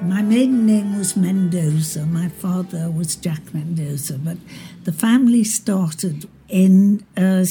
My maiden name was Mendoza. My father was Jack Mendoza, but the family started in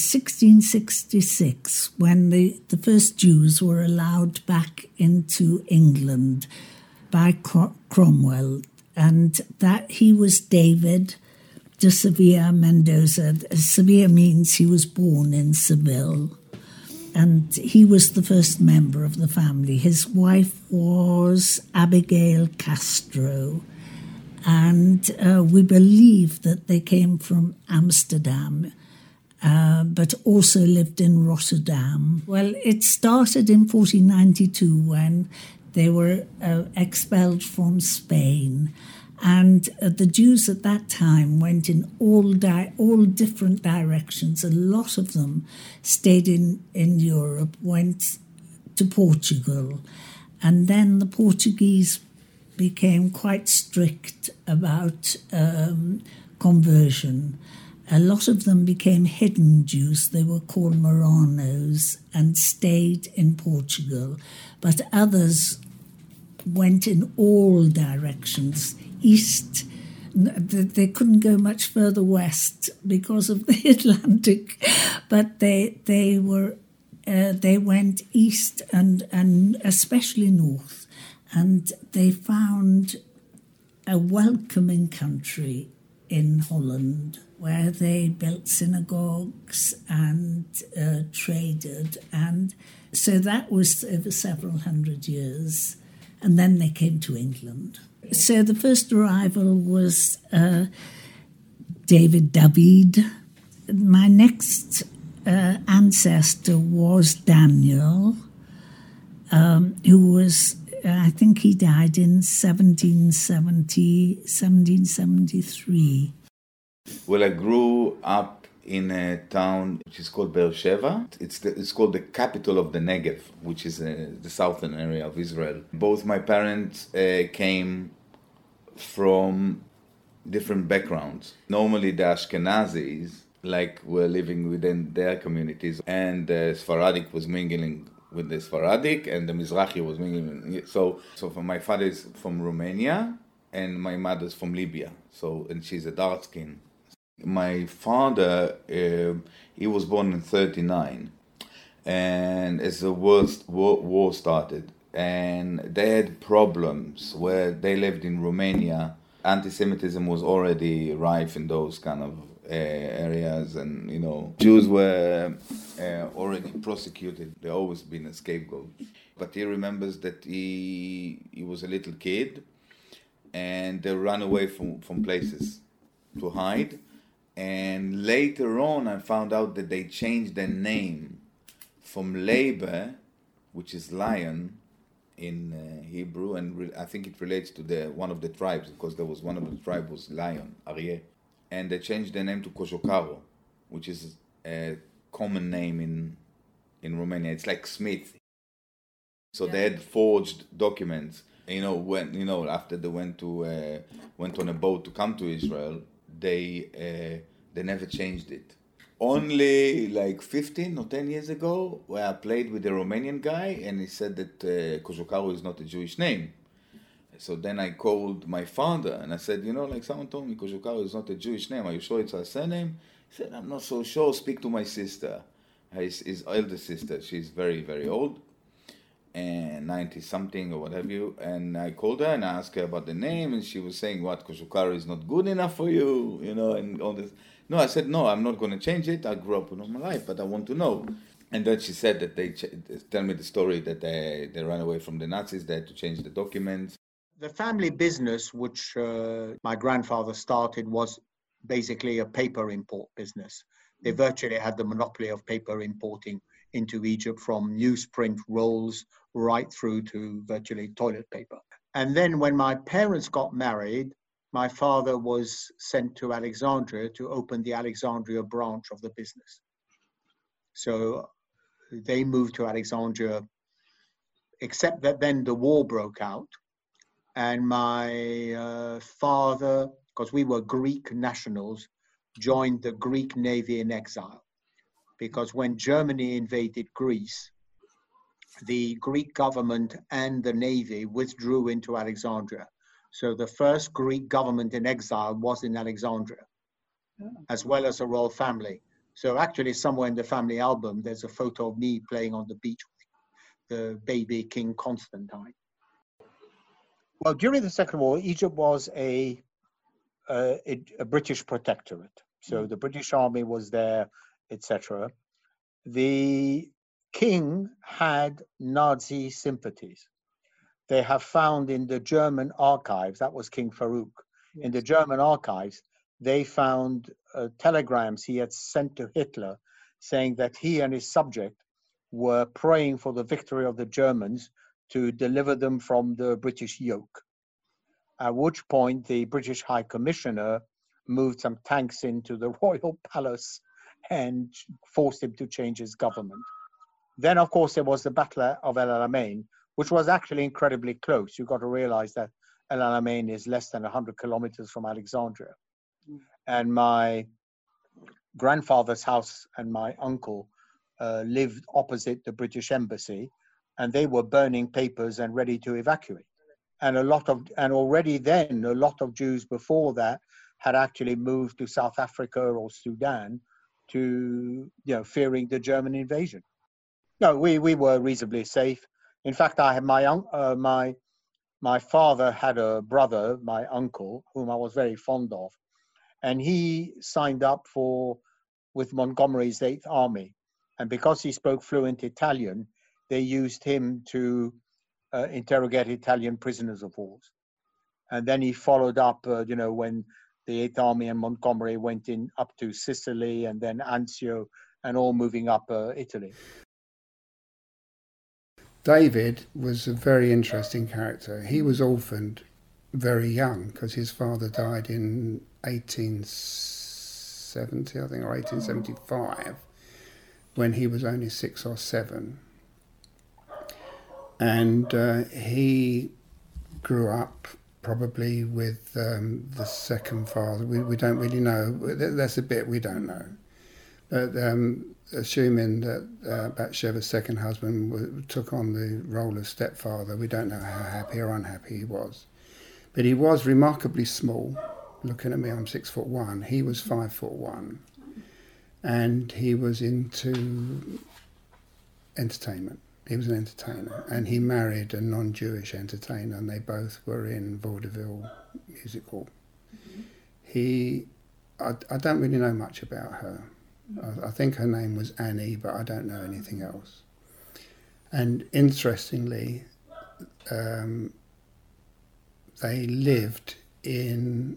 1666 when the first Jews were allowed back into England by Cromwell, and that he was David de Sevilla Mendoza. Sevilla means he was born in Seville. And he was the first member of the family. His wife was Abigail Castro. And we believe that they came from Amsterdam, but also lived in Rotterdam. Well, it started in 1492 when they were expelled from Spain. And the Jews at that time went in all different directions. A lot of them stayed in Europe, went to Portugal. And then the Portuguese became quite strict about conversion. A lot of them became hidden Jews. They were called Marranos and stayed in Portugal. But others went in all directions. East, they couldn't go much further west because of the Atlantic, but they went east and especially north, and they found a welcoming country in Holland where they built synagogues and traded, and so that was over several hundred years, and then they came to England. So the first arrival was David. My next ancestor was Daniel, who was, I think he died in 1773. Well, I grew up in a town which is called Beersheba. It's called the capital of the Negev, which is the southern area of Israel. Both my parents came from different backgrounds. Normally the Ashkenazis were living within their communities, and the Sephardic was mingling with the Sephardic, and the Mizrahi was mingling. So for my father is from Romania, and my mother's from Libya. And she's a dark skin. My father, he was born in 1939, and as the war started, and they had problems where they lived in Romania. Anti-Semitism was already rife in those kind of areas, and Jews were already prosecuted. They always been a scapegoat. But he remembers that he was a little kid, and they ran away from places to hide. And later on, I found out that they changed their name from Leiber, which is lion in Hebrew, and I think it relates to one of the tribes, because there was one of the tribes was lion, Aryeh. And they changed their name to Kojokaro, which is a common name in Romania. It's like Smith. So they had forged documents. When after they went on a boat to come to Israel, they never changed it. Only 15 or 10 years ago, where I played with a Romanian guy, and he said that Kojokaro is not a Jewish name. So then I called my father, and I said, someone told me Kojokaro is not a Jewish name. Are you sure it's our surname? He said, I'm not so sure. Speak to my sister, his elder sister. She's very, very old, and 90-something or what have you. And I called her and I asked her about the name, and she was saying, what, Kojokaro is not good enough for you, and all this. No, I said, no, I'm not going to change it. I grew up with all my life, but I want to know. And then she said that they tell me the story that they ran away from the Nazis. They had to change the documents. The family business, which my grandfather started, was basically a paper import business. They virtually had the monopoly of paper importing into Egypt, from newsprint rolls right through to virtually toilet paper. And then when my parents got married, my father was sent to Alexandria to open the Alexandria branch of the business. So they moved to Alexandria, except that then the war broke out. And my father, because we were Greek nationals, joined the Greek Navy in exile. Because when Germany invaded Greece, the Greek government and the navy withdrew into Alexandria. So the first Greek government in exile was in Alexandria, as well as the royal family. So actually somewhere in the family album, there's a photo of me playing on the beach with the baby King Constantine. Well, during the Second War, Egypt was a British protectorate. So the British Army was there, etc. The king had Nazi sympathies. They have found in the German archives, that was King Farouk, in the German archives, they found telegrams he had sent to Hitler saying that he and his subject were praying for the victory of the Germans to deliver them from the British yoke. At which point the British High Commissioner moved some tanks into the royal palace and forced him to change his government. Then, of course, there was the Battle of El Alamein, which was actually incredibly close. You've got to realize that El Alamein is less than 100 kilometers from Alexandria. And my grandfather's house and my uncle lived opposite the British embassy, and they were burning papers and ready to evacuate. And already then, a lot of Jews before that had actually moved to South Africa or Sudan to, fearing the German invasion. No, we were reasonably safe. In fact, I had my father had a brother, my uncle, whom I was very fond of, and he signed up with Montgomery's 8th Army. And because he spoke fluent Italian, they used him to interrogate Italian prisoners of war. And then he followed up, when the 8th Army and Montgomery went in up to Sicily and then Anzio and all moving up Italy. David was a very interesting character. He was orphaned very young because his father died in 1870, I think, or 1875, when he was only 6 or 7. And he grew up probably with the second father. We don't really know. That's a bit we don't know. But assuming that Bathsheba's second husband took on the role of stepfather, we don't know how happy or unhappy he was. But he was remarkably small. Looking at me, I'm 6'1". He was 5'1", and he was into entertainment. He was an entertainer, and he married a non-Jewish entertainer, and they both were in Vaudeville Music Hall. I don't really know much about her. I think her name was Annie, but I don't know anything else. And interestingly, they lived in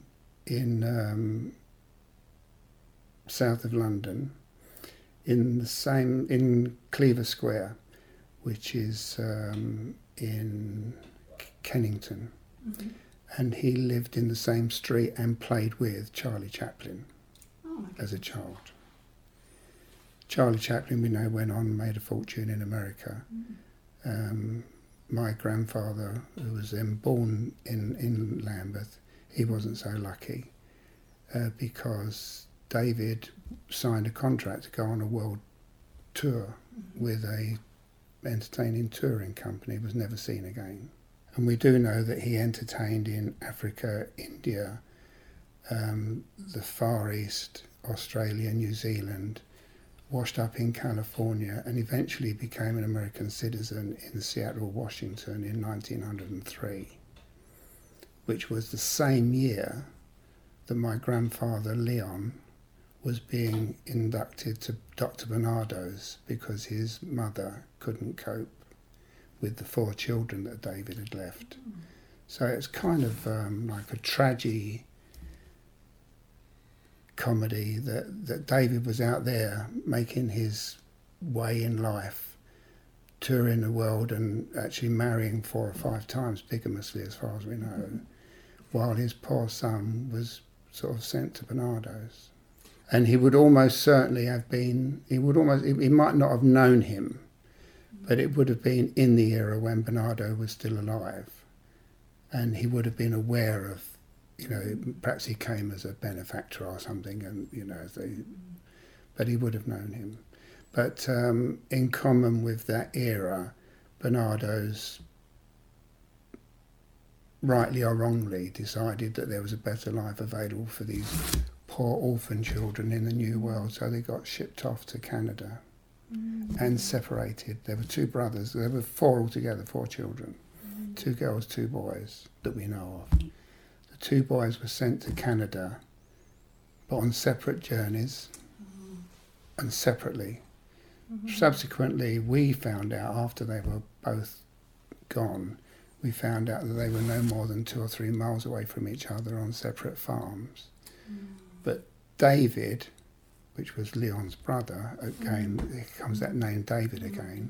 south of London, in Cleaver Square, which is in Kennington. Mm-hmm. And he lived in the same street and played with Charlie Chaplin as a child. Charlie Chaplin, we know, went on and made a fortune in America. Mm-hmm. My grandfather, who was then born in Lambeth, he wasn't so lucky because David signed a contract to go on a world tour with a entertaining touring company, was never seen again. And we do know that he entertained in Africa, India, the Far East, Australia, New Zealand, washed up in California, and eventually became an American citizen in Seattle, Washington in 1903, which was the same year that my grandfather Leon was being inducted to Dr. Barnardo's because his mother couldn't cope with the 4 children that David had left. So it's kind of like a tragedy comedy that David was out there making his way in life, touring the world and actually marrying 4 or 5 times bigamously as far as we know, while his poor son was sort of sent to Barnardo's. And he would almost certainly have been, he might not have known him, but it would have been in the era when Barnardo was still alive. And he would have been aware of, perhaps he came as a benefactor or something, and, but he would have known him. But in common with that era, Barnardo's, rightly or wrongly, decided that there was a better life available for these poor orphan children in the New World, so they got shipped off to Canada and separated. There were 2 brothers, there were 4 altogether, 4 children, 2 girls, 2 boys that we know of. The 2 boys were sent to Canada, but on separate journeys and separately. Subsequently, we found out, after they were both gone, we found out that they were no more than 2 or 3 miles away from each other on separate farms. But David, which was Leon's brother, again, here comes that name David again,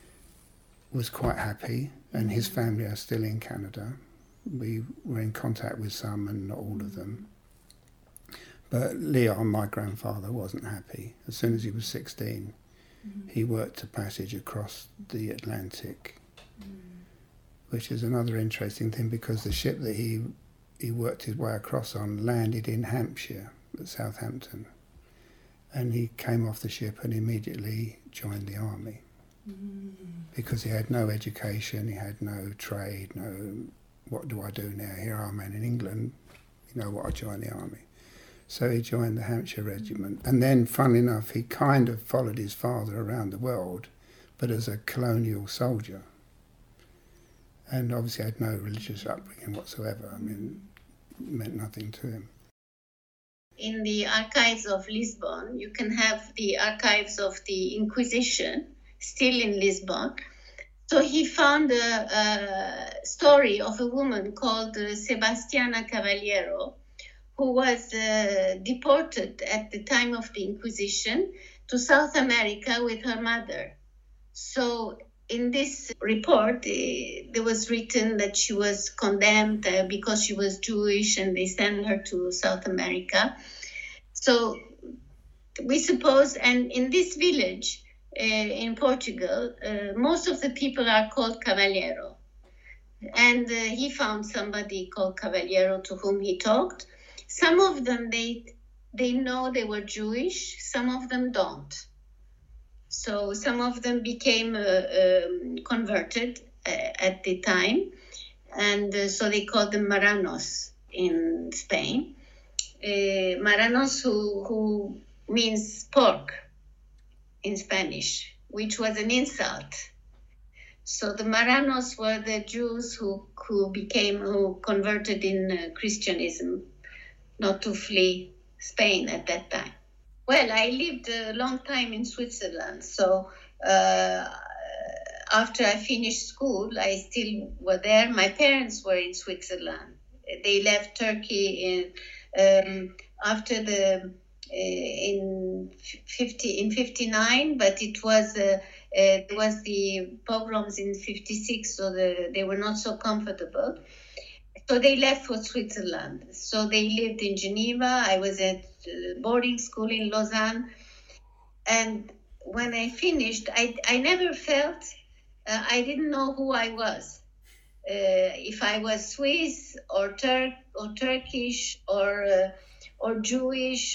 was quite happy, and his family are still in Canada. We were in contact with some and not all of them. But Leon, my grandfather, wasn't happy. As soon as he was 16, he worked a passage across the Atlantic, which is another interesting thing, because the ship that he worked his way across on landed in Hampshire, at Southampton. And he came off the ship and immediately joined the army. Because he had no education, he had no trade, no, what do I do now? Here I'm in England, you know what, I joined the army. So he joined the Hampshire Regiment. And then, funnily enough, he kind of followed his father around the world, but as a colonial soldier. And obviously had no religious upbringing whatsoever. I mean, it meant nothing to him. In the archives of Lisbon, you can have the archives of the Inquisition, still in Lisbon. So he found a story of a woman called Sebastiana Cavaliero, who was deported at the time of the Inquisition to South America with her mother. So in this report, there was written that she was condemned because she was Jewish, and they sent her to South America. So we suppose, and in this village in Portugal, most of the people are called Cavaliero. And he found somebody called Cavaliero to whom he talked. Some of them, they know they were Jewish, some of them don't. So some of them became converted at the time, and so they called them Marranos in Spain. Marranos, who means pork in Spanish, which was an insult. So the Marranos were the Jews who converted in Christianism, not to flee Spain at that time. Well, I lived a long time in Switzerland, so after I finished school, I still were there. My parents were in Switzerland. They left Turkey after in 59, but it was there was the pogroms in 56, so they were not so comfortable. So they left for Switzerland. So they lived in Geneva. I was at boarding school in Lausanne. And when I finished, I never felt, I didn't know who I was. If I was Swiss or Turkish or Jewish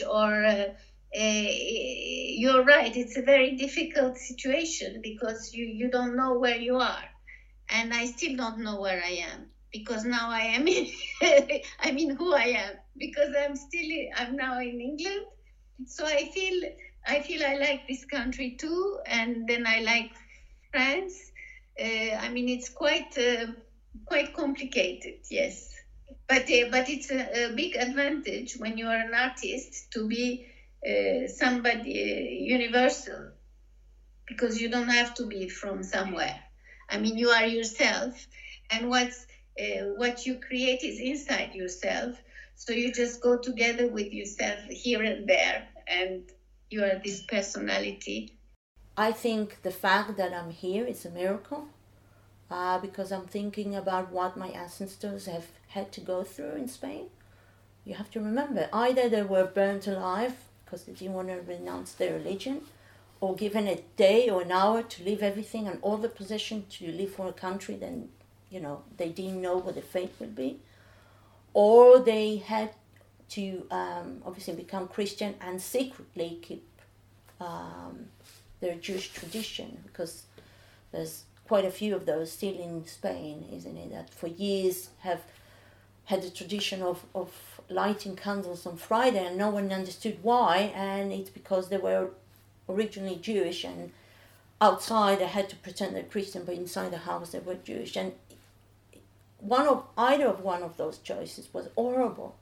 you're right, it's a very difficult situation because you don't know where you are. And I still don't know where I am, because now I am I mean who I am, because I'm now in England. So I feel I like this country too, and then I like France. I mean, it's quite complicated, yes. But it's a big advantage when you are an artist to be somebody universal, because you don't have to be from somewhere. I mean, you are yourself, and what you create is inside yourself. So you just go together with yourself here and there, and you are this personality. I think the fact that I'm here is a miracle, because I'm thinking about what my ancestors have had to go through in Spain. You have to remember, either they were burnt alive because they didn't want to renounce their religion, or given a day or an hour to leave everything and all the possession to live for a country, then, they didn't know what the fate would be. Or they had to obviously become Christian and secretly keep their Jewish tradition, because there's quite a few of those still in Spain, isn't it? That for years have had the tradition of lighting candles on Friday, and no one understood why, and it's because they were originally Jewish, and outside they had to pretend they're Christian, but inside the house they were Jewish. And either of those choices was horrible.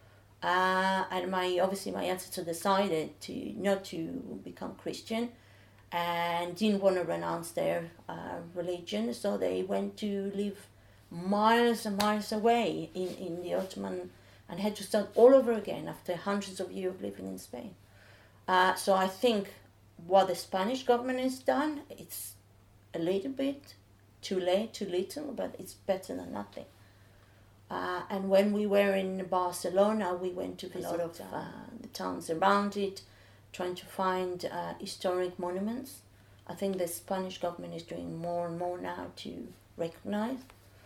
And my ancestor decided to not to become Christian, and didn't want to renounce their religion, so they went to live miles and miles away in the Ottoman, and had to start all over again after hundreds of years of living in Spain. So I think what the Spanish government has done, it's a little bit too late, too little, but it's better than nothing. And when we were in Barcelona, we went to visit a lot of the towns around it, trying to find historic monuments. I think the Spanish government is doing more and more now to recognize.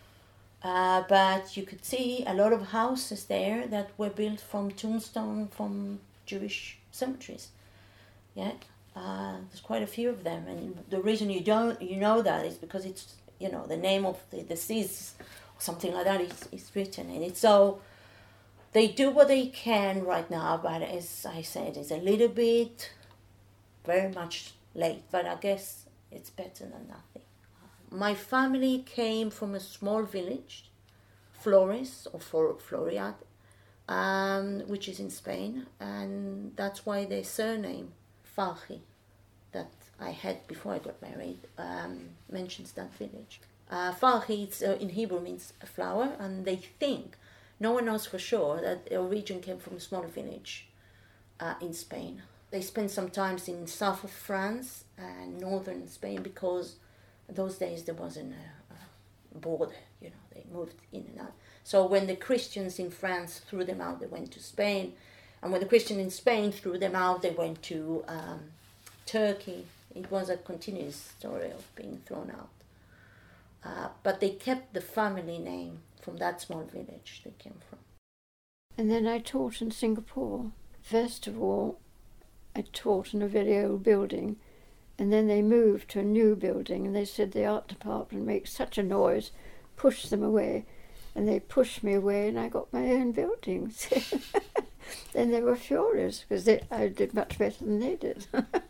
But you could see a lot of houses there that were built from tombstone from Jewish cemeteries. Yeah, there's quite a few of them, and the reason you know that is because it's the name of the deceased or something like that is written in it. So they do what they can right now, but as I said, it's a little bit very much late, but I guess it's better than nothing. My family came from a small village, Flores or Floriat, which is in Spain, and that's why their surname, Farhi, that I had before I got married, mentions that village. Farhi in Hebrew means a flower, and they think, no one knows for sure, that the origin came from a small village in Spain. They spent some time in south of France and northern Spain because those days there wasn't a border, they moved in and out. So when the Christians in France threw them out, they went to Spain. And when the Christians in Spain threw them out, they went to Turkey. It was a continuous story of being thrown out. But they kept the family name from that small village they came from. And then I taught in Singapore. First of all, I taught in a very old building, and then they moved to a new building, and they said the art department makes such a noise, push them away. And they pushed me away, and I got my own buildings. Then they were furious because I did much better than they did.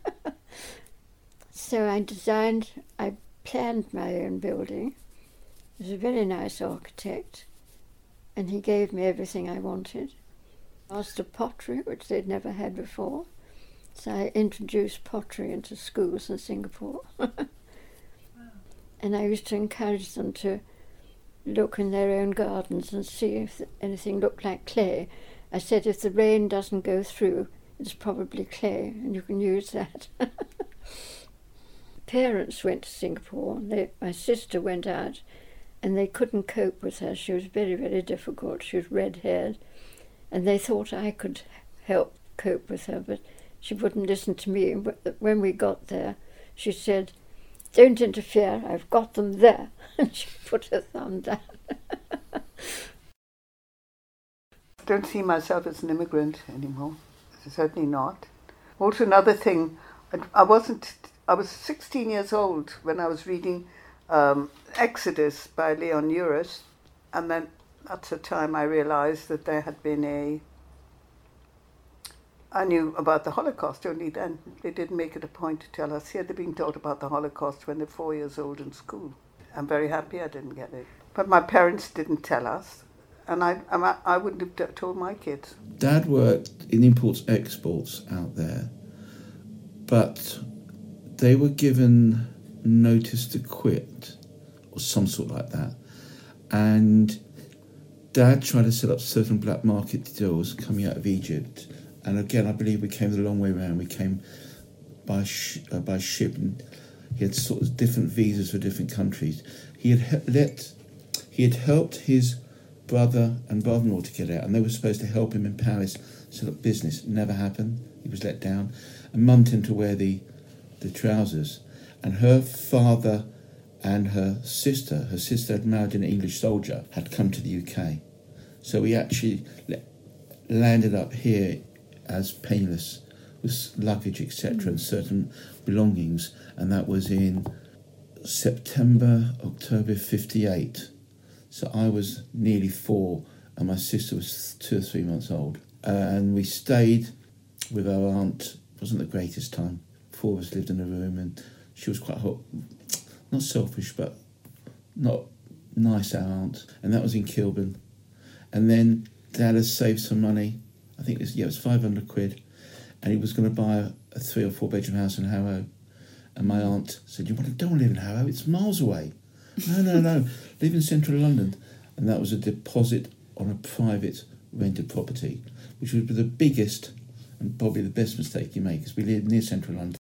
So I planned my own building. He was a very nice architect, and he gave me everything I wanted. I asked for pottery, which they'd never had before. So I introduced pottery into schools in Singapore. Wow. And I used to encourage them to look in their own gardens and see if anything looked like clay. I said, if the rain doesn't go through, it's probably clay, and you can use that. Parents went to Singapore. My sister went out, and they couldn't cope with her. She was very, very difficult. She was red-haired, and they thought I could help cope with her, but she wouldn't listen to me. When we got there, she said, "Don't interfere, I've got them there." And she put her thumb down. I don't see myself as an immigrant anymore. Certainly not. Also, another thing, I was 16 years old when I was reading Exodus by Leon Uris, and then that's the time I realized that there had been I knew about the Holocaust only then. They didn't make it a point to tell us. Here they're being taught about the Holocaust when they're 4 years old in school. I'm very happy I didn't get it. But my parents didn't tell us, and I wouldn't have told my kids. Dad worked in imports-exports out there, but they were given notice to quit, or some sort like that. And Dad tried to set up certain black market deals coming out of Egypt. And again, I believe we came the long way around. We came by ship, and he had sort of different visas for different countries. He had helped his brother and brother-in-law to get out, and they were supposed to help him in Paris set up business. It never happened. He was let down. And Mum tended to wear the trousers. And her father and her sister had married an English soldier, had come to the UK. So he actually landed up here as penniless, with luggage, etc., and certain belongings, and that was in September, October 58. So I was nearly 4 and my sister was 2 or 3 months old. And we stayed with our aunt. It wasn't the greatest time. 4 of us lived in a room and she was quite hot, not selfish, but not nice, our aunt. And that was in Kilburn. And then Dad had saved some money. I think it was 500 quid. And he was going to buy a 3 or 4 bedroom house in Harrow. And my aunt said, don't want to live in Harrow, it's miles away. No, live in central London. And that was a deposit on a private rented property, which would be the biggest and probably the best mistake you make, because we live near central London.